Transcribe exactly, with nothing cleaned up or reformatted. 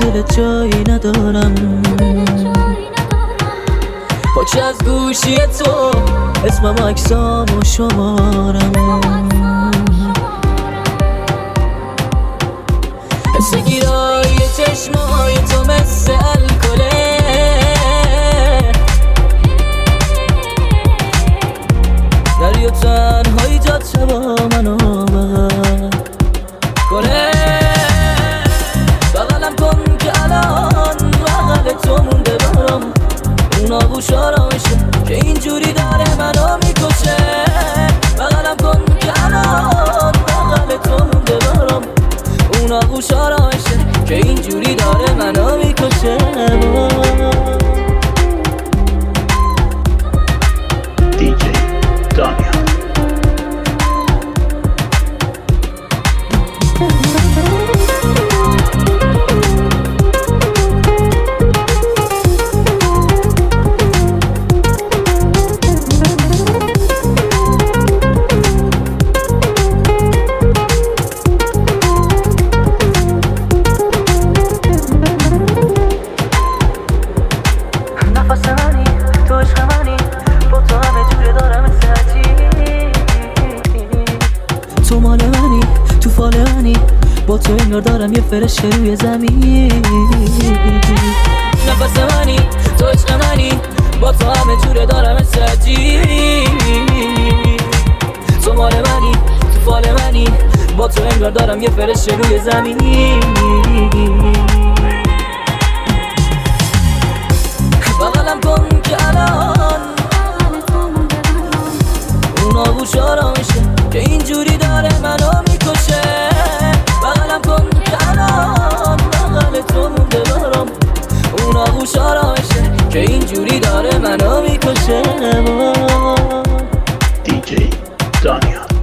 دل جایی ندارم. پاچه از گوشی تو اسمم و عکسام و شمارم، حس گیرای چشمای تو مثل الکله، دریا تنهایی جاده با منو بغل کنه. بغلم کن که الان بغل تو مونده برام، اون آغوش آرامشه که اینجوری داره منو میکشه. بغلم کن که الان بغل تو مونده برام، اون آغوش آرامشه که اینجوری داره منو میکشه. دیجی دانیال. نفس منی تو عشق منی، با تو همه جوره دارم سرچی. تو مال منی تو فال منی، با تو انگار دارم یه فرشته روی زمین. نفس منی تو عشق منی، با تو همه جوره دارم سرچی. تو مال منی تو فال منی، با تو انگار دارم یه فرشته روی زمین. بغلم کن که الان اون آغوش آرامشه که اینجوری داره منو میکشه. بغلم کن که الان بغل تو مونده برام، اون آغوش آرامشه که اینجوری داره منو میکشه. دیجی دانیال.